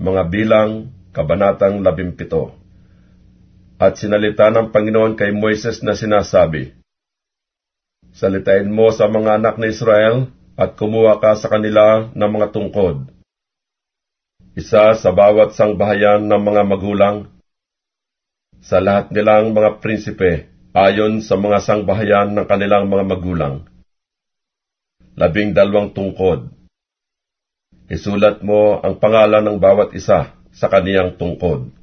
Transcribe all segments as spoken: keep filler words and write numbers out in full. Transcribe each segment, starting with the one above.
Mga Bilang, Kabanatang labimpito. At sinalita ng Panginoon kay Moises na sinasabi, Salitain mo sa mga anak na Israel at kumuha ka sa kanila ng mga tungkod, isa sa bawat sangbahayan ng mga magulang, sa lahat nilang mga prinsipe, ayon sa mga sangbahayan ng kanilang mga magulang. Labing dalawang tungkod. Isulat mo ang pangalan ng bawat isa sa kaniyang tungkod.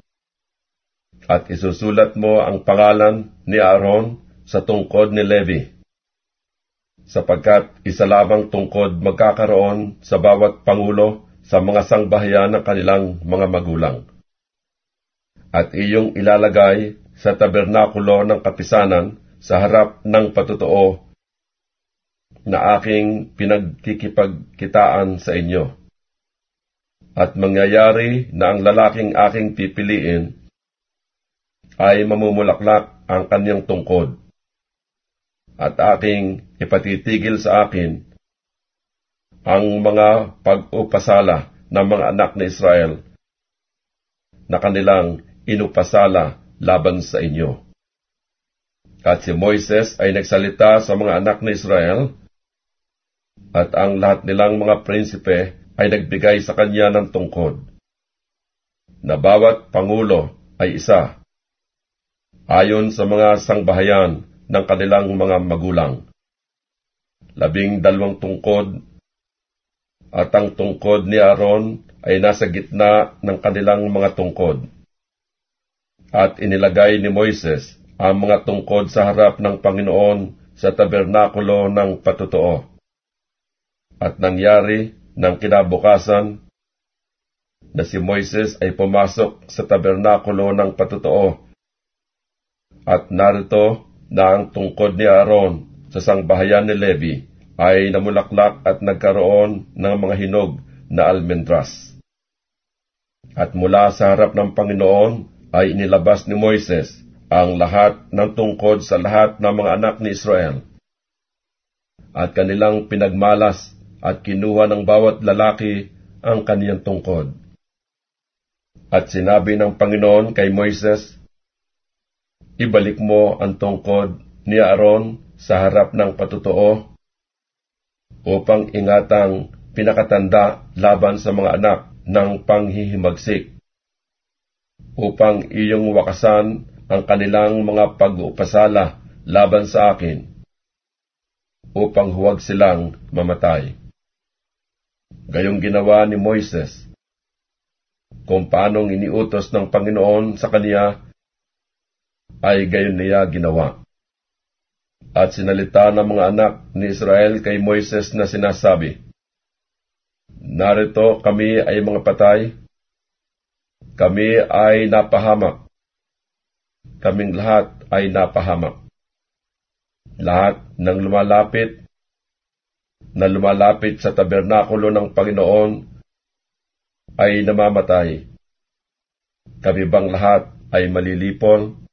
At isusulat mo ang pangalan ni Aaron sa tungkod ni Levi, sapagkat isa lamang tungkod magkakaroon sa bawat pangulo sa mga sangbahayan ng kanilang mga magulang. At iyong ilalagay sa tabernakulo ng kapisanan sa harap ng patutuo na aking pinagkikipagkitaan sa inyo. At mangyayari na ang lalaking aking pipiliin ay mamumulaklak ang kanyang tungkod, at aking ipatitigil sa akin ang mga pag-upasala ng mga anak ni Israel na kanilang inupasala laban sa inyo. At si Moises ay nagsalita sa mga anak ni Israel, at ang lahat nilang mga prinsipe ay nagbigay sa kanya ng tungkod, na bawat pangulo ay isa, ayon sa mga sangbahayan ng kanilang mga magulang. Labing dalawang tungkod, at ang tungkod ni Aaron ay nasa gitna ng kanilang mga tungkod. At inilagay ni Moises ang mga tungkod sa harap ng Panginoon sa tabernakulo ng patutuo. At nangyari ng kinabukasan na si Moises ay pumasok sa tabernakulo ng patutuo, at narito na ang tungkod ni Aaron sa sangbahayan ni Levi ay namulaklak at nagkaroon ng mga hinog na almendras. At mula sa harap ng Panginoon ay inilabas ni Moises ang lahat ng tungkod sa lahat ng mga anak ni Israel, at kanilang pinagmalas at kinuha ng bawat lalaki ang kaniyang tungkod. At sinabi ng Panginoon kay Moises, Ibalik mo ang tungkod ni Aaron sa harap ng patutuo, upang ingatang pinakatanda laban sa mga anak ng panghihimagsik, upang iyong wakasan ang kanilang mga pag-upasala laban sa akin, upang huwag silang mamatay. Gayong ginawa ni Moises, kung paanong iniutos ng Panginoon sa kaniya, ay gayon niya ginawa. At sinalita ng mga anak ni Israel kay Moises na sinasabi, Narito kami ay mga patay, kami ay napahamak, kaming lahat ay napahamak. Lahat ng lumalapit, na lumalapit sa tabernakulo ng Panginoon, ay namamatay. Kami bang lahat ay malilipol?